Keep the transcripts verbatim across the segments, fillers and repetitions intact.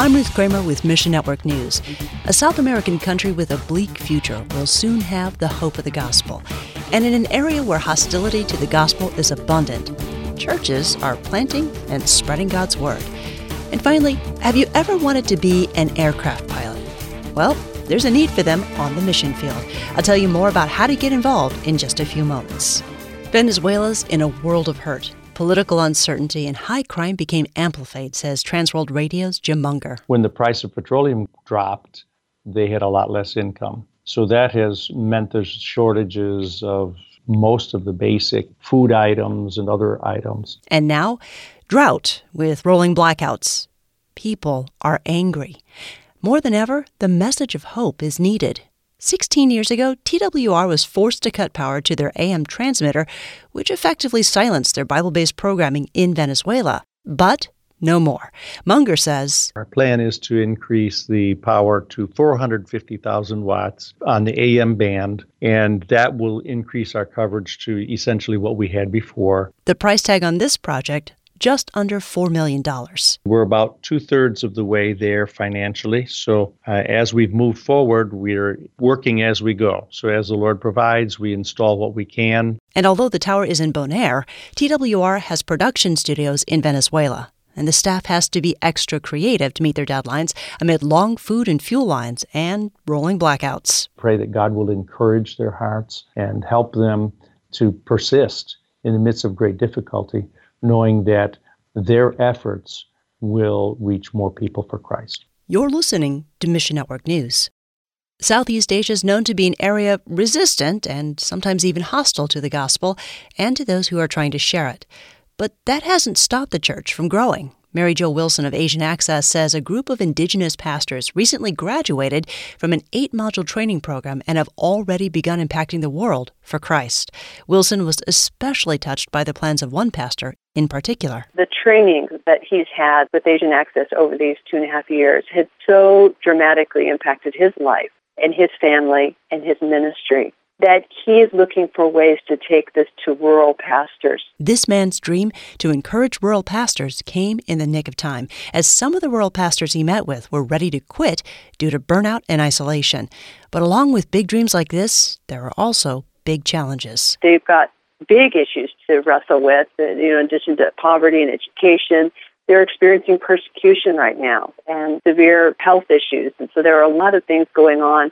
I'm Ruth Kramer with Mission Network News. A South American country with a bleak future will soon have the hope of the gospel. And in an area where hostility to the gospel is abundant, churches are planting and spreading God's word. And finally, have you ever wanted to be an aircraft pilot? Well, there's a need for them on the mission field. I'll tell you more about how to get involved in just a few moments. Venezuela's in a world of hurt. Political uncertainty and high crime became amplified, says Transworld Radio's Jim Munger. When the price of petroleum dropped, they had a lot less income. So that has meant there's shortages of most of the basic food items and other items. And now, drought with rolling blackouts. People are angry. More than ever, the message of hope is needed. Sixteen years ago, T W R was forced to cut power to their A M transmitter, which effectively silenced their Bible-based programming in Venezuela. But no more. Munger says, Our plan is to increase the power to four hundred fifty thousand watts on the A M band, and that will increase our coverage to essentially what we had before. The price tag on this project, just under four million dollars. We're about two-thirds of the way there financially. So uh, as we've moved forward, we're working as we go. So as the Lord provides, we install what we can. And although the tower is in Bonaire, T W R has production studios in Venezuela. And the staff has to be extra creative to meet their deadlines amid long food and fuel lines and rolling blackouts. Pray that God will encourage their hearts and help them to persist in the midst of great difficulty, knowing that their efforts will reach more people for Christ. You're listening to Mission Network News. Southeast Asia is known to be an area resistant and sometimes even hostile to the gospel and to those who are trying to share it. But that hasn't stopped the church from growing. Mary Jo Wilson of Asian Access says a group of indigenous pastors recently graduated from an eight-module training program and have already begun impacting the world for Christ. Wilson was especially touched by the plans of one pastor in particular. The training that he's had with Asian Access over these two and a half years had so dramatically impacted his life and his family and his ministry that he is looking for ways to take this to rural pastors. This man's dream to encourage rural pastors came in the nick of time, as some of the rural pastors he met with were ready to quit due to burnout and isolation. But along with big dreams like this, there are also big challenges. They've got big issues to wrestle with, you know, in addition to poverty and education. They're experiencing persecution right now and severe health issues. And so there are a lot of things going on.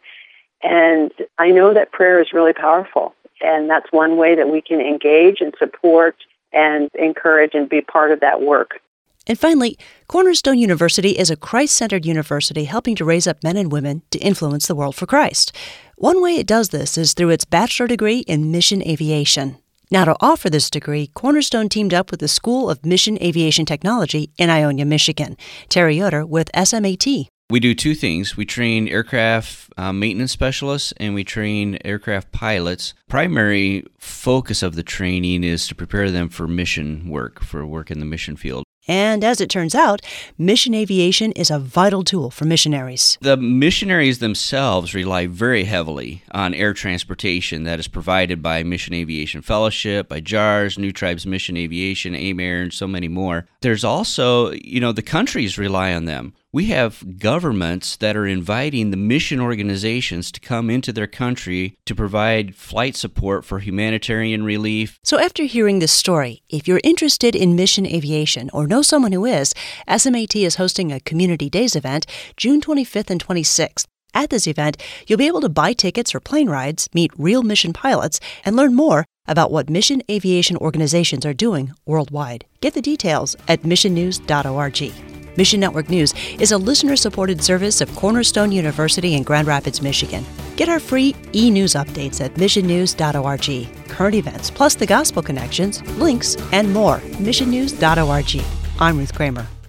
And I know that prayer is really powerful, and that's one way that we can engage and support and encourage and be part of that work. And finally, Cornerstone University is a Christ-centered university helping to raise up men and women to influence the world for Christ. One way it does this is through its bachelor degree in mission aviation. Now, to offer this degree, Cornerstone teamed up with the School of Mission Aviation Technology in Ionia, Michigan. Terry Yoder with S M A T. We do two things. We train aircraft uh, maintenance specialists and we train aircraft pilots. Primary focus of the training is to prepare them for mission work, for work in the mission field. And as it turns out, mission aviation is a vital tool for missionaries. The missionaries themselves rely very heavily on air transportation that is provided by Mission Aviation Fellowship, by J A R S, New Tribes Mission Aviation, AIM-Air, and so many more. There's also, you know, the countries rely on them. We have governments that are inviting the mission organizations to come into their country to provide flight support for humanitarian relief. So after hearing this story, if you're interested in mission aviation or know someone who is, S M A T is hosting a Community Days event June twenty-fifth and twenty-sixth. At this event, you'll be able to buy tickets for plane rides, meet real mission pilots, and learn more about what mission aviation organizations are doing worldwide. Get the details at mission news dot org. Mission Network News is a listener-supported service of Cornerstone University in Grand Rapids, Michigan. Get our free e-news updates at mission news dot org. Current events, plus the gospel connections, links, and more. mission news dot org. I'm Ruth Kramer.